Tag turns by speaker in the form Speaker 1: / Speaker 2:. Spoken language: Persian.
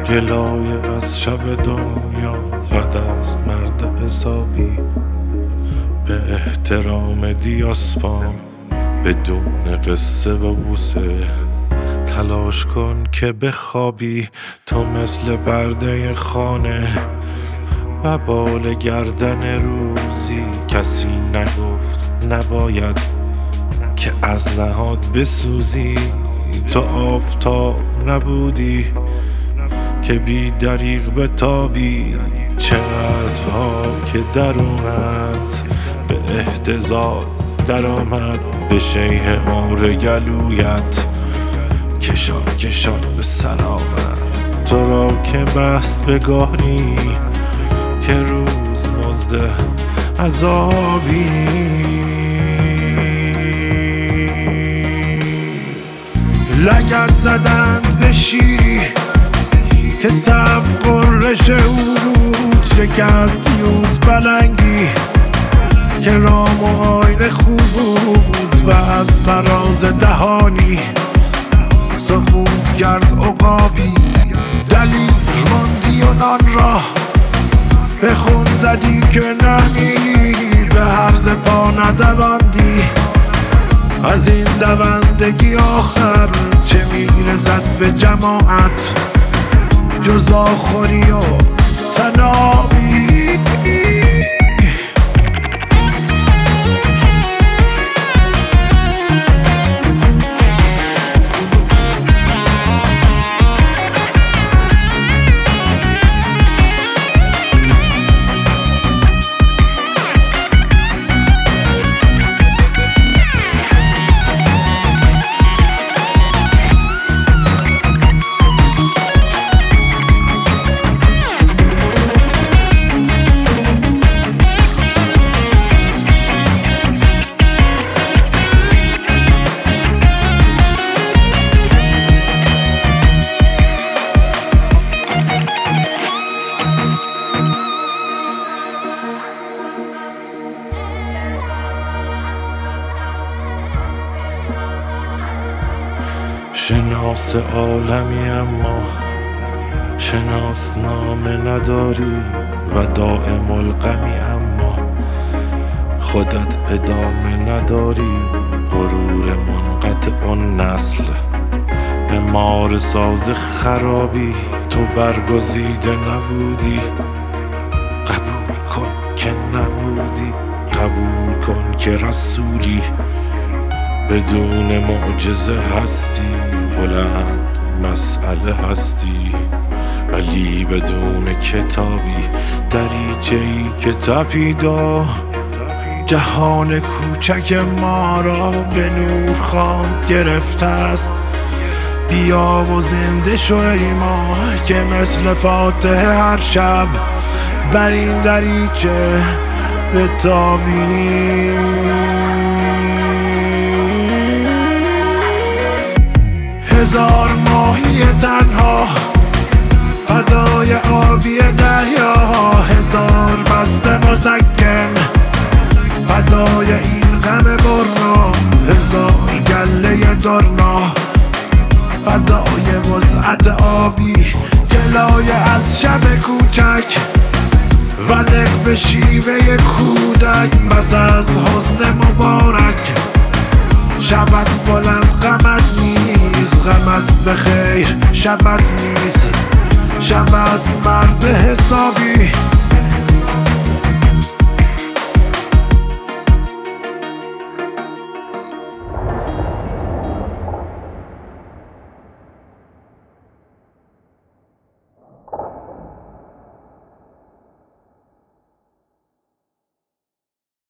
Speaker 1: گلایه از شب دنیا بد است مرد حسابی. به احترام دیاسپام بدون قصه و بوسه تلاش کن که بخوابی. تو مثل برده خانه و بال گردن روزی. کسی نگفت نباید که از نهاد بسوزی. تو آفتاب نبودی که بی دریغ بتابی. چه اسب‌ها که درونت به اهتزاز در آمد. به شیه عمر گلویت کشان کشان به سر آمد. تو را که بست به گاری که روز مزد عذابی. لگد زدند به شیری که سب قرش او بود. شکست یوز پلنگی که رام و آینه خوب بود و از فراز دهانی سکوت کرد عقابی. دلیل ماندی و نان را به خون زدی که نمیری. به هرز پا ندواندی از این دوندگی آخر. چه میرسد به جماعت جز آخوری و تنابی. شناس عالمی اما شناس نامه نداری و دائم الغمی اما خودت ادامه نداری. غرور منقطع النسل معمار ساز خرابی. تو برگزیده نبودی قبول کن که نبودی. قبول کن که رسولی بدون معجزه هستی. بلند مسئله هستی ولی بدون کتابی. دریچه‌ای که تپیدا جهان کوچک ما را به نور خواند گرفته است. بیا و زنده شو ای ما که مثل فاتحه هر شب بر این دریچه بتابی. هزار ماهی تنها فدای آبی دریا. هزار بسته مسکن فدای این غم برنا. هزار گله درنا فدای وسعت آبی. گلایه از شب کوچک و نق به شیوه کودک. بس از حسن مبارک شبت بلند غمت نیست. غمت بخیر شبت نیست. شب است مرد حسابی.